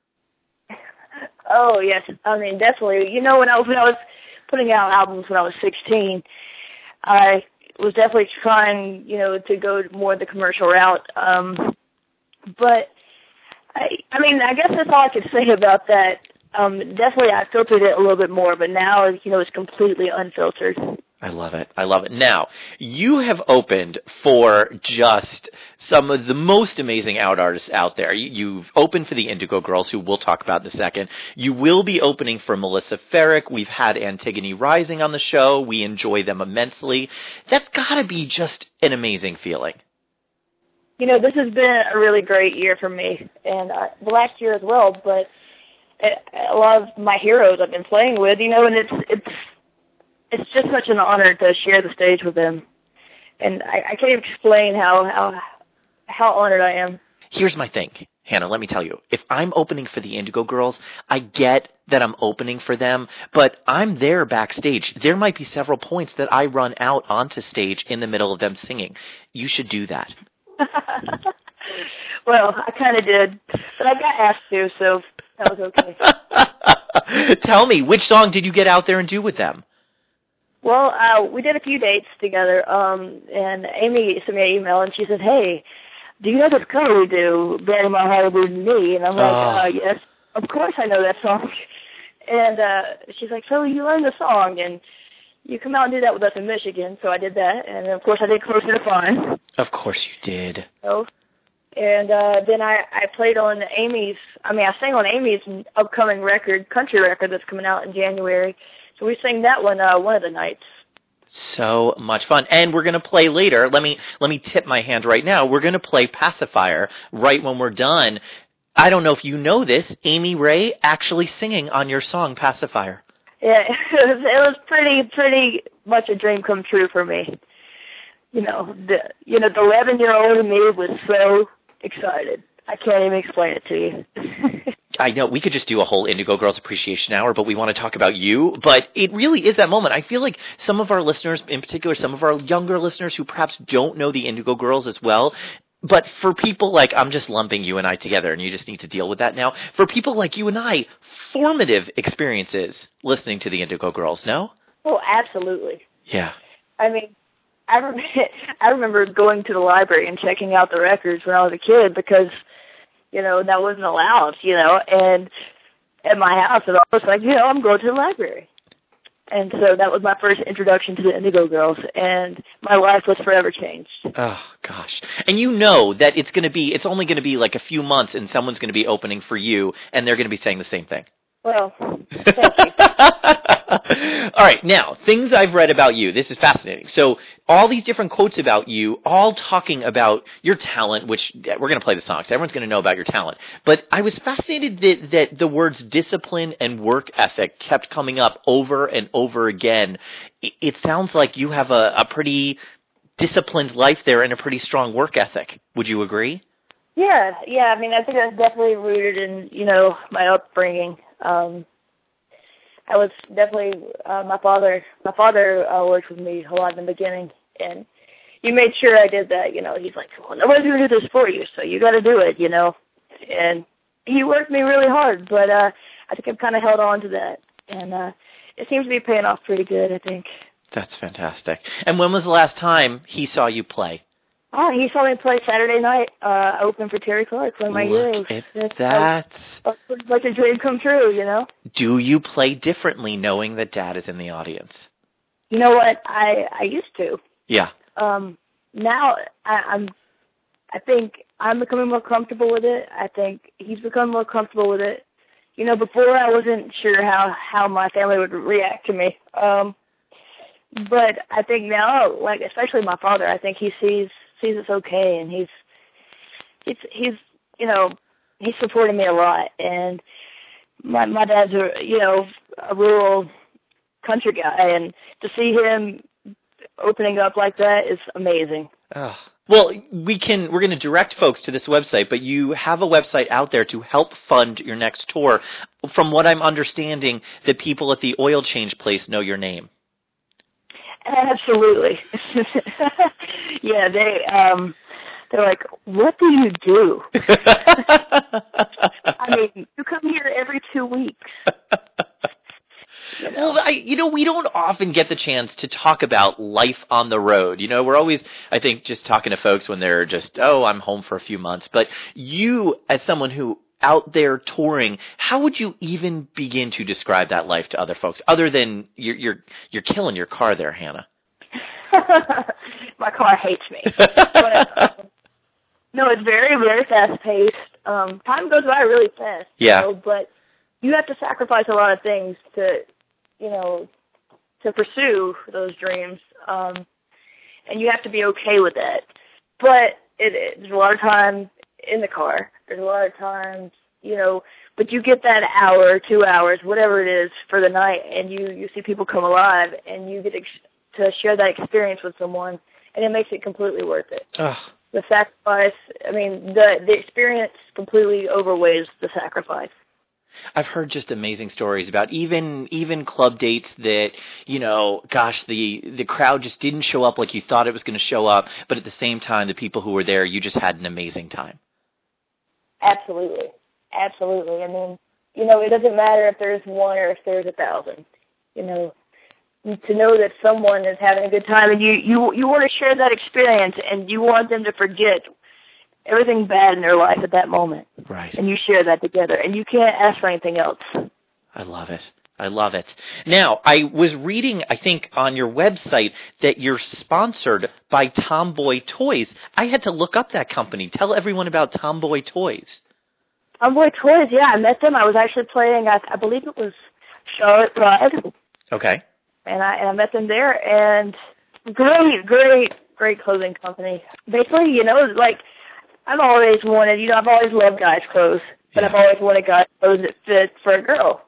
Oh, yes. I mean, definitely. You know, when I, when I was putting out albums when I was sixteen, I was definitely trying, you know, to go more the commercial route. Um, but, I, I mean, I guess that's all I could say about that. Um, definitely I filtered it a little bit more, but now, you know, it's completely unfiltered. I love it. I love it. Now, you have opened for just some of the most amazing out artists out there. You, you've opened for the Indigo Girls, who we'll talk about in a second. You will be opening for Melissa Ferrick. We've had Antigone Rising on the show. We enjoy them immensely. That's got to be just an amazing feeling. You know, this has been a really great year for me, and uh, the last year as well, but a lot of my heroes I've been playing with, you know, and it's it's it's just such an honor to share the stage with them. And I, I can't even explain how, how how honored I am. Here's my thing, Hannah, let me tell you. If I'm opening for the Indigo Girls, I get that I'm opening for them, but I'm there backstage. There might be several points that I run out onto stage in the middle of them singing. You should do that. Well, I kind of did, but I got asked to, so that was okay. Tell me, which song did you get out there and do with them? Well, uh, we did a few dates together, um, and Amy sent me an email, and she said, hey, do you know this cover we do, Brandy My Hollywood and Me? And I'm like, oh. uh, yes, of course I know that song. And uh, she's like, so you learned the song, and you come out and do that with us in Michigan. So I did that, and then, of course, I did Closer to Fun. Of course you did. So, and uh, then I, I played on Amy's, I mean, I sang on Amy's upcoming record, country record that's coming out in January. So we sang that one uh, one of the nights. So much fun. And we're going to play later. Let me let me tip my hand right now. We're going to play Pacifier right when we're done. I don't know if you know this, Amy Ray actually singing on your song Pacifier. Yeah, it was, it was pretty pretty much a dream come true for me. You know, the you know the eleven-year-old in me was so excited. I can't even explain it to you. I know, we could just do a whole Indigo Girls Appreciation Hour, but we want to talk about you. But it really is that moment. I feel like some of our listeners, in particular, some of our younger listeners who perhaps don't know the Indigo Girls as well, but for people like, I'm just lumping you and I together, and you just need to deal with that now. For people like you and I, formative experiences listening to the Indigo Girls, no? Oh, absolutely. Yeah. I mean, I remember, I remember going to the library and checking out the records when I was a kid because, you know, that wasn't allowed, you know, and at my house, and I was like, you know, I'm going to the library. And so that was my first introduction to the Indigo Girls, and my life was forever changed. Oh, gosh. And you know that it's going to be, it's only going to be like a few months, and someone's going to be opening for you, and they're going to be saying the same thing. Well, thank you. All right, now, things I've read about you. This is fascinating. So, all these different quotes about you, all talking about your talent, which we're going to play the song, so everyone's going to know about your talent. But I was fascinated that, that the words discipline and work ethic kept coming up over and over again. It, it sounds like you have a, a pretty disciplined life there and a pretty strong work ethic. Would you agree? Yeah, yeah. I mean, I think that's definitely rooted in, you know, my upbringing. Um, I was definitely uh, my father. My father uh, worked with me a lot in the beginning, and he made sure I did that. You know, he's like, "Well, nobody's gonna do this for you, so you got to do it." You know, and he worked me really hard, but uh, I think I've kind of held on to that, and uh, it seems to be paying off pretty good. I think. That's fantastic. And when was the last time he saw you play? Oh, he saw me play Saturday night, uh, open for Terry Clark, one of my Look heroes. at that. That's like a dream come true, you know? Do you play differently knowing that Dad is in the audience? You know what? I, I used to. Yeah. Um, now I, I'm, I think I'm becoming more comfortable with it. I think he's become more comfortable with it. You know, before I wasn't sure how, how my family would react to me. Um, but I think now, like, especially my father, I think he sees, sees it's okay, and he's, he's, he's, you know, he's supporting me a lot. And my my dad's a, you know, a rural country guy, and to see him opening up like that is amazing. Oh. Well, we can, we're going to direct folks to this website, but you have a website out there to help fund your next tour. From what I'm understanding, the people at the oil change place know your name. Absolutely. Yeah, they um they're like, "What do you do?" I mean, you come here every two weeks. You know? Well, I, you know, we don't often get the chance to talk about life on the road. You know, we're always, I think, just talking to folks when they're just, oh, I'm home for a few months. But you, as someone who out there touring, how would you even begin to describe that life to other folks, other than you're you're, you're killing your car there, Hannah? My car hates me. But, uh, no, it's very, very fast-paced. Um, time goes by really fast. Yeah. You know, but you have to sacrifice a lot of things to, you know, to pursue those dreams. Um, and you have to be okay with that. But it, it, there's a lot of time in the car. There's a lot of times, you know, but you get that hour, two hours, whatever it is for the night, and you, you see people come alive, and you get ex- to share that experience with someone, and it makes it completely worth it. Ugh. The sacrifice, I mean, the the experience completely overweighs the sacrifice. I've heard just amazing stories about even even club dates that, you know, gosh, the the crowd just didn't show up like you thought it was going to show up, but at the same time, the people who were there, you just had an amazing time. Absolutely. Absolutely. I mean, you know, it doesn't matter if there's one or if there's a thousand. You know, to know that someone is having a good time, and you, you, you want to share that experience, and you want them to forget everything bad in their life at that moment. Right. And you share that together, and you can't ask for anything else. I love it. I love it. Now, I was reading, I think, on your website that you're sponsored by Tomboy Toys. I had to look up that company. Tell everyone about Tomboy Toys. Tomboy Toys, yeah, I met them. I was actually playing, I, I believe it was Charlotte Pride. Okay. And I, and I met them there, and great, great, great clothing company. Basically, you know, like, I've always wanted, you know, I've always loved guys' clothes, but yeah. I've always wanted guys' clothes that fit for a girl.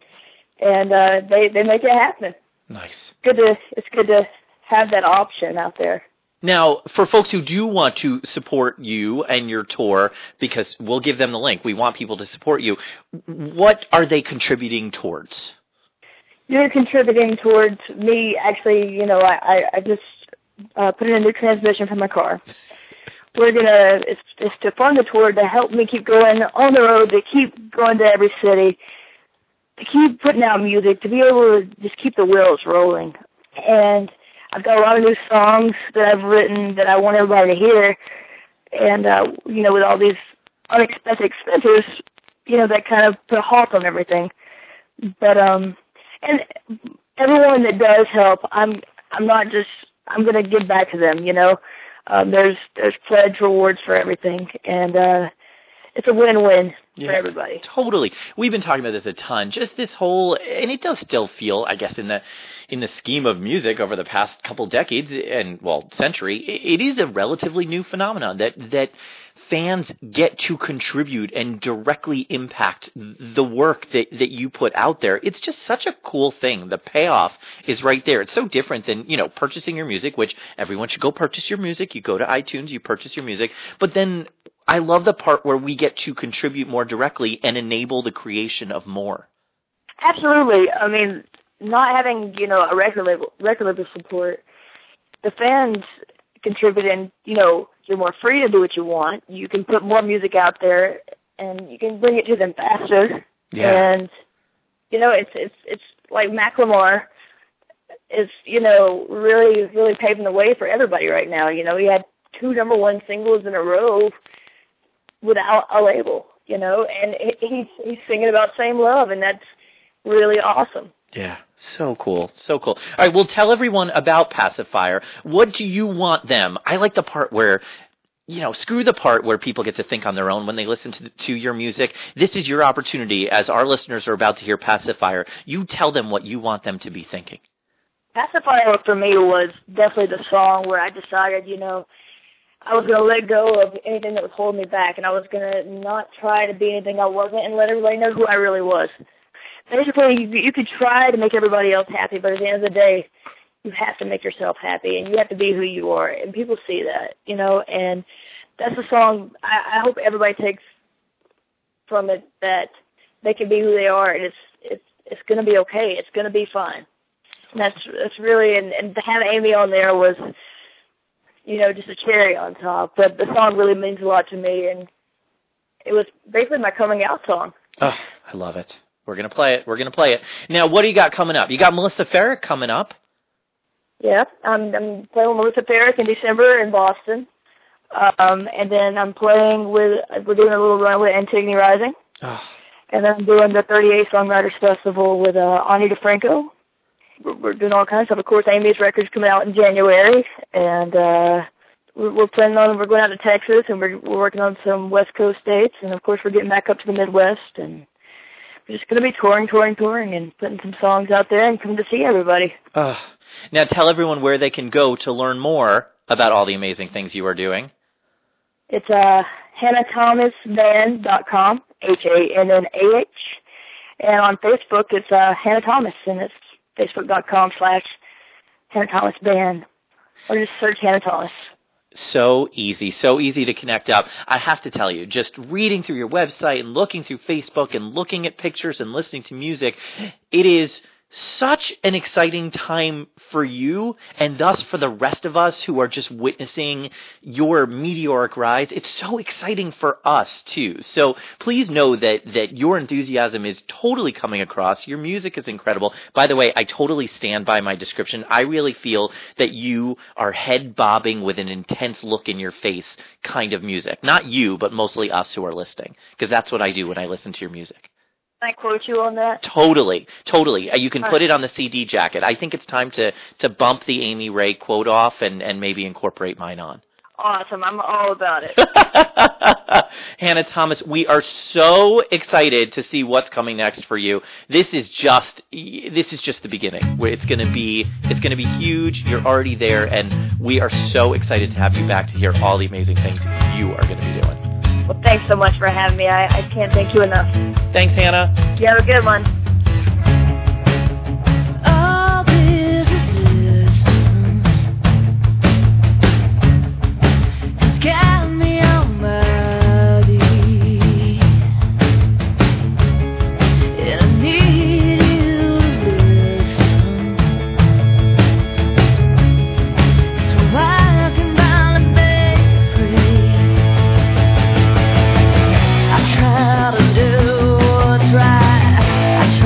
And uh, they, they make it happen. Nice. Good to, it's good to have that option out there. Now, for folks who do want to support you and your tour, because we'll give them the link, we want people to support you, what are they contributing towards? You're contributing towards me, actually, you know, I, I, I just uh, put in a new transmission for my car. We're going to, it's, it's to fund the tour, to help me keep going on the road, to keep going to every city, to keep putting out music, to be able to just keep the wheels rolling. And I've got a lot of new songs that I've written that I want everybody to hear. And, uh, you know, with all these unexpected expenses, you know, that kind of put a halt on everything. But, um, and everyone that does help, I'm, I'm not just, I'm going to give back to them, you know. Um, there's, there's pledge rewards for everything. And, uh, it's a win-win Yeah, for everybody. Totally. We've been talking about this a ton. Just this whole, and it does still feel, I guess, in the in the scheme of music over the past couple decades and, well, century, it is a relatively new phenomenon that that fans get to contribute and directly impact the work that, that you put out there. It's just such a cool thing. The payoff is right there. It's so different than, you know, purchasing your music, which everyone should go purchase your music. You go to iTunes, you purchase your music. But then I love the part where we get to contribute more directly and enable the creation of more. Absolutely. I mean, not having, you know, a record label, record label support, the fans contribute, and, you know, you're more free to do what you want. You can put more music out there, and you can bring it to them faster. Yeah. And, you know, it's it's it's like Macklemore is, you know, really, really paving the way for everybody right now. You know, he had two number one singles in a row without a label, you know, and he's he's singing about same love, and that's really awesome. Yeah, so cool, so cool. All right, well, tell everyone about Pacifier. What do you want them? I like the part where, you know, screw the part where people get to think on their own when they listen to, to your music. This is your opportunity, as our listeners are about to hear Pacifier. You tell them what you want them to be thinking. Pacifier for me was definitely the song where I decided, you know, I was going to let go of anything that was holding me back, and I was going to not try to be anything I wasn't and let everybody know who I really was. Basically, you, you could try to make everybody else happy, but at the end of the day, you have to make yourself happy, and you have to be who you are, and people see that, you know, and that's a song I, I hope everybody takes from it, that they can be who they are, and it's it's it's going to be okay. It's going to be fine. And that's that's really, and, and to have Amy on there was, you know, just a cherry on top. But the song really means a lot to me, and it was basically my coming out song. Oh, I love it. We're going to play it. We're going to play it. Now, what do you got coming up? You got Melissa Ferrick coming up. Yeah, I'm, I'm playing with Melissa Ferrick in December in Boston. Um, and then I'm playing with, we're doing a little run with Antigone Rising. Oh. And then I'm doing the thirty-eighth Songwriters Festival with uh, Ani DeFranco. We're, we're doing all kinds of stuff. Of course, Amy's record's coming out in January. And uh, we're, we're planning on, we're going out to Texas, and we're, we're working on some West Coast dates. And, of course, we're getting back up to the Midwest, and we're just going to be touring, touring, touring, and putting some songs out there and coming to see everybody. Uh, now tell everyone where they can go to learn more about all the amazing things you are doing. It's uh, hannah thomas band dot com, H A N N A H. And on Facebook, it's uh, Hannah Thomas, and it's facebook.com slash Hannah Thomas Band. Or just search Hannah Thomas. So easy, so easy to connect up. I have to tell you, just reading through your website and looking through Facebook and looking at pictures and listening to music, it is such an exciting time for you, and thus for the rest of us who are just witnessing your meteoric rise. It's so exciting for us too. So please know that that your enthusiasm is totally coming across. Your music is incredible. By the way, I totally stand by my description. I really feel that you are head bobbing with an intense look in your face kind of music. Not you, but mostly us who are listening, because that's what I do when I listen to your music. Can I quote you on that? Totally, totally. You can put it on the C D jacket. I think it's time to, to bump the Amy Ray quote off and, and maybe incorporate mine on. Awesome. I'm all about it. Hannah Thomas, we are so excited to see what's coming next for you. This is just this is just the beginning. It's going to be it's going to be huge. You're already there, and we are so excited to have you back to hear all the amazing things you are going to be doing. Well, thanks so much for having me. I, I can't thank you enough. Thanks, Hannah. You have a good one. All this resistance has got me on my knees, and I need you to listen, so I can finally break free. I try to do what's right. I try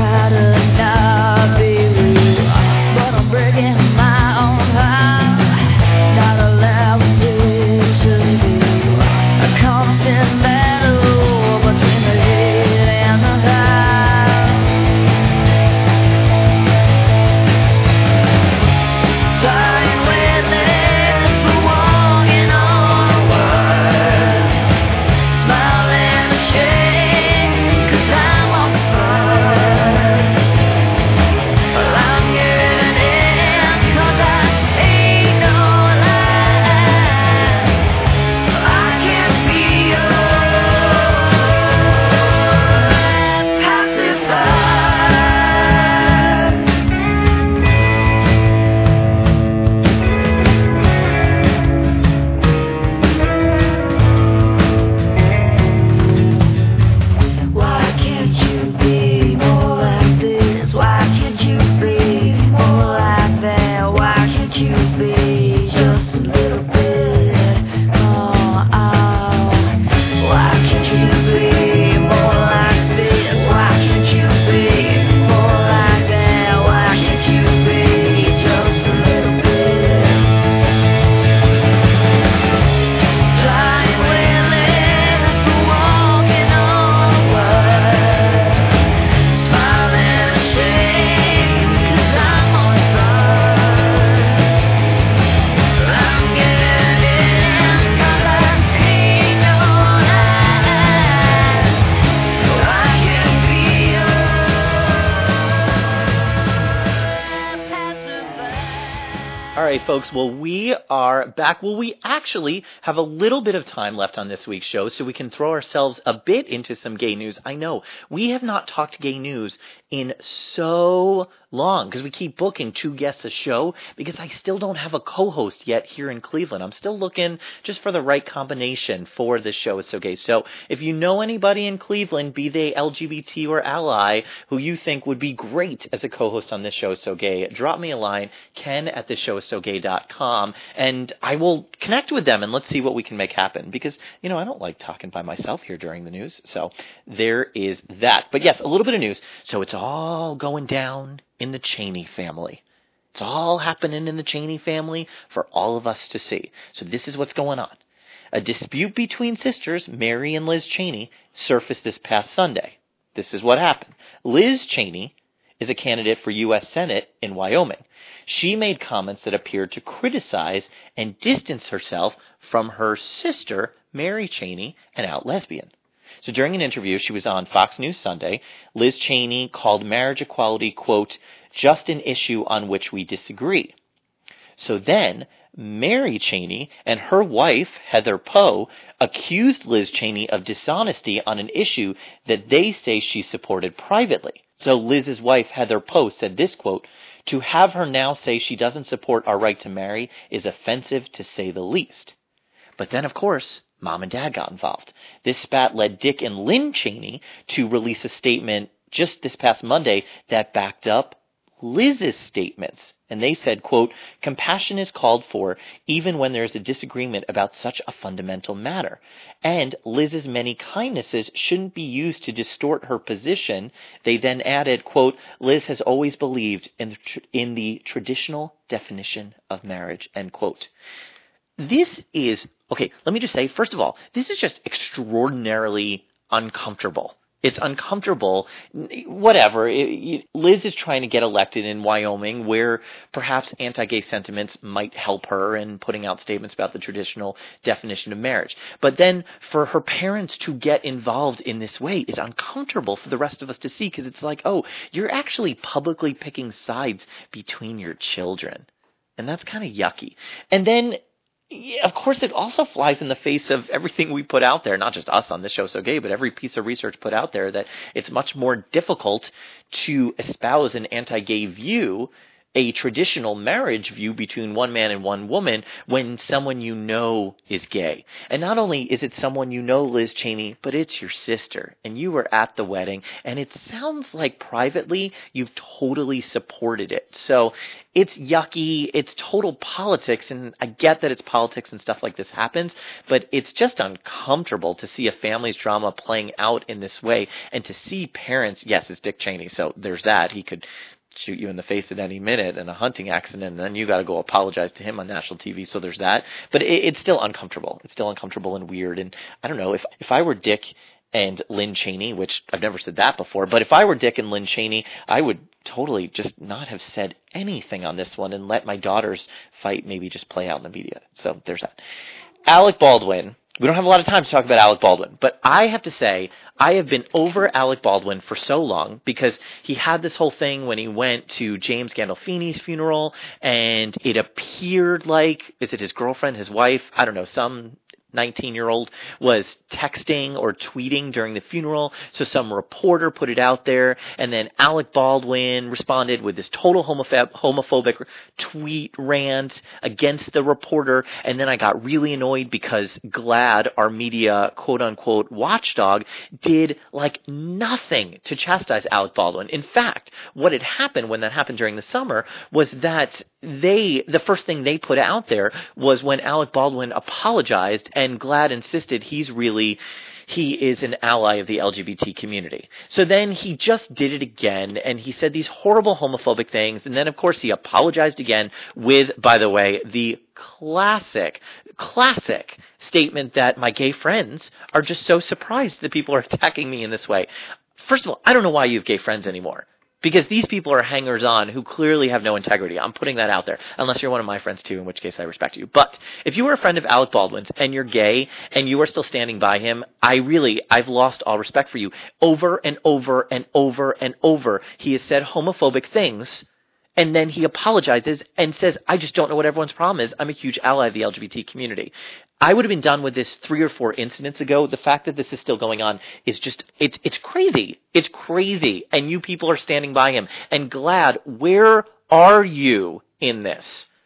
right, folks. Well, we are back. Well, we actually have a little bit of time left on this week's show, so we can throw ourselves a bit into some gay news. I know we have not talked gay news in so long because we keep booking two guests a show because I still don't have a co-host yet here in Cleveland. I'm still looking just for the right combination for this show is so gay. So if you know anybody in Cleveland, be they L G B T or ally, who you think would be great as a co-host on this show is so gay, drop me a line, ken at this show is so gay dot com, and I will connect with them and let's see what we can make happen because, you know, I don't like talking by myself here during the news. So there is that. But yes, a little bit of news. So it's all going down in the Cheney family. It's all happening in the Cheney family for all of us to see. So this is what's going on. A dispute between sisters, Mary and Liz Cheney, surfaced this past Sunday. This is what happened. Liz Cheney is a candidate for U S Senate in Wyoming. She made comments that appeared to criticize and distance herself from her sister, Mary Cheney, an out lesbian. So during an interview she was on Fox News Sunday, Liz Cheney called marriage equality, quote, just an issue on which we disagree. So then Mary Cheney and her wife, Heather Poe, accused Liz Cheney of dishonesty on an issue that they say she supported privately. So Liz's wife, Heather Poe, said this, quote, to have her now say she doesn't support our right to marry is offensive to say the least. But then, of course, Mom and Dad got involved. This spat led Dick and Lynn Cheney to release a statement just this past Monday that backed up Liz's statements. And they said, quote, compassion is called for even when there is a disagreement about such a fundamental matter. And Liz's many kindnesses shouldn't be used to distort her position. They then added, quote, Liz has always believed in the, tr- in the traditional definition of marriage, end quote. This is, okay, let me just say, first of all, this is just extraordinarily uncomfortable. It's uncomfortable, whatever. It, Liz is trying to get elected in Wyoming where perhaps anti-gay sentiments might help her in putting out statements about the traditional definition of marriage. But then for her parents to get involved in this way is uncomfortable for the rest of us to see because it's like, oh, you're actually publicly picking sides between your children. And that's kind of yucky. And then yeah, of course, it also flies in the face of everything we put out there, not just us on this show So Gay, but every piece of research put out there that it's much more difficult to espouse an anti-gay view, a traditional marriage view between one man and one woman when someone you know is gay. And not only is it someone you know, Liz Cheney, but it's your sister, and you were at the wedding, and it sounds like privately you've totally supported it. So it's yucky, it's total politics, and I get that it's politics and stuff like this happens, but it's just uncomfortable to see a family's drama playing out in this way, and to see parents, yes, it's Dick Cheney, so there's that, he could shoot you in the face at any minute in a hunting accident, and then you got to go apologize to him on national T V. So there's that. But it, it's still uncomfortable. It's still uncomfortable and weird. And I don't know if if I were Dick and Lynn Cheney, which I've never said that before, but if I were Dick and Lynn Cheney, I would totally just not have said anything on this one and let my daughter's fight maybe just play out in the media. So there's that. Alec Baldwin. We don't have a lot of time to talk about Alec Baldwin, but I have to say, I have been over Alec Baldwin for so long because he had this whole thing when he went to James Gandolfini's funeral, and it appeared like, is it his girlfriend, his wife, I don't know, some nineteen-year-old was texting or tweeting during the funeral, so some reporter put it out there, and then Alec Baldwin responded with this total homophob- homophobic tweet rant against the reporter, and then I got really annoyed because GLAAD, our media quote-unquote watchdog, did like nothing to chastise Alec Baldwin. In fact, what had happened when that happened during the summer was that they, the first thing they put out there was when Alec Baldwin apologized, and GLAAD insisted he's really, he is an ally of the L G B T community. So then he just did it again, and he said these horrible homophobic things, and then of course he apologized again with, by the way, the classic, classic statement that my gay friends are just so surprised that people are attacking me in this way. First of all, I don't know why you have gay friends anymore. Because these people are hangers-on who clearly have no integrity. I'm putting that out there. Unless you're one of my friends, too, in which case I respect you. But if you were a friend of Alec Baldwin's and you're gay and you are still standing by him, I really, I've lost all respect for you. Over and over and over and over, he has said homophobic things, And then he apologizes and says, I just don't know what everyone's problem is. I'm a huge ally of the L G B T community. I would have been done with this three or four incidents ago. The fact that this is still going on is just, it's it's crazy. It's crazy. And you people are standing by him. And GLAAD, where are you in this?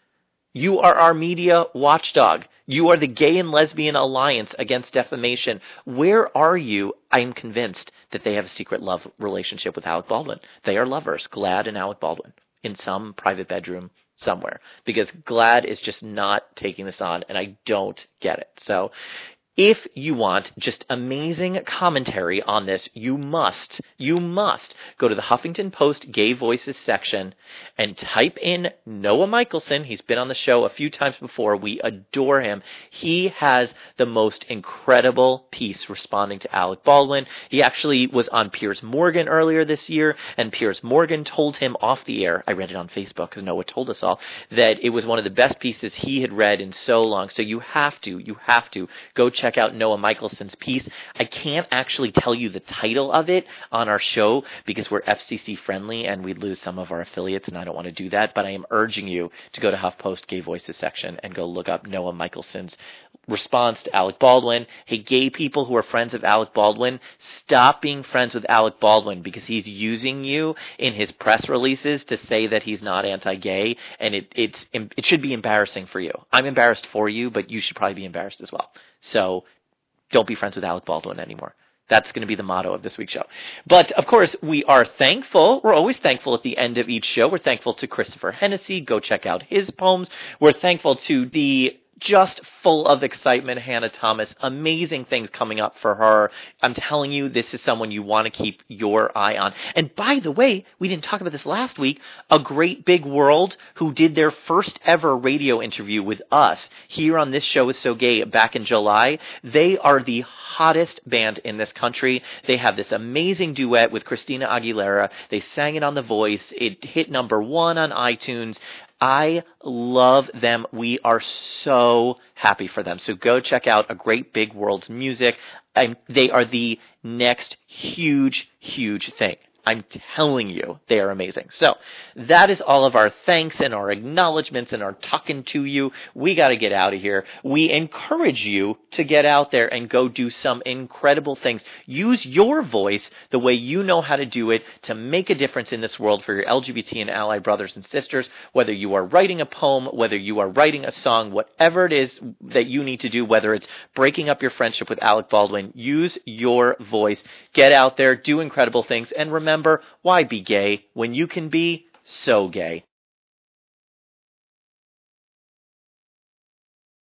You are our media watchdog. You are the Gay and Lesbian Alliance Against Defamation. Where are you? I am convinced that they have a secret love relationship with Alec Baldwin. They are lovers, GLAAD and Alec Baldwin, in some private bedroom somewhere, because GLAAD is just not taking this on, and I don't get it. So if you want just amazing commentary on this, you must, you must go to the Huffington Post Gay Voices section and type in Noah Michelson. He's been on the show a few times before. We adore him. He has the most incredible piece responding to Alec Baldwin. He actually was on Piers Morgan earlier this year, and Piers Morgan told him off the air, I read it on Facebook because Noah told us all, that it was one of the best pieces he had read in so long. So you have to, you have to go check Check out Noah Michelson's piece. I can't actually tell you the title of it on our show because we're F C C friendly and we'd lose some of our affiliates, and I don't want to do that, but I am urging you to go to HuffPost Gay Voices section and go look up Noah Michelson's response to Alec Baldwin. Hey, gay people who are friends of Alec Baldwin, stop being friends with Alec Baldwin because he's using you in his press releases to say that he's not anti-gay, and it, it's, it should be embarrassing for you. I'm embarrassed for you, but you should probably be embarrassed as well. So don't be friends with Alec Baldwin anymore. That's going to be the motto of this week's show. But, of course, we are thankful. We're always thankful at the end of each show. We're thankful to Christopher Hennessy. Go check out his poems. We're thankful to the just full of excitement Hannah Thomas. Amazing things coming up for her. I'm telling you, this is someone you want to keep your eye on. And by the way, we didn't talk about this last week, A Great Big World, who did their first ever radio interview with us here on This Show Is So Gay back in July. They are the hottest band in this country. They have this amazing duet with Christina Aguilera. They sang it on The Voice. It hit number one on iTunes. I love them. We are so happy for them. So go check out A Great Big World's music. I'm, they are the next huge, huge thing. I'm telling you, they are amazing. So that is all of our thanks and our acknowledgments and our talking to you. We got to get out of here. We encourage you to get out there and go do some incredible things. Use your voice the way you know how to do it to make a difference in this world for your L G B T and ally brothers and sisters, whether you are writing a poem, whether you are writing a song, whatever it is that you need to do, whether it's breaking up your friendship with Alec Baldwin, use your voice. Get out there, do incredible things, and remember, Remember, why be gay when you can be so gay?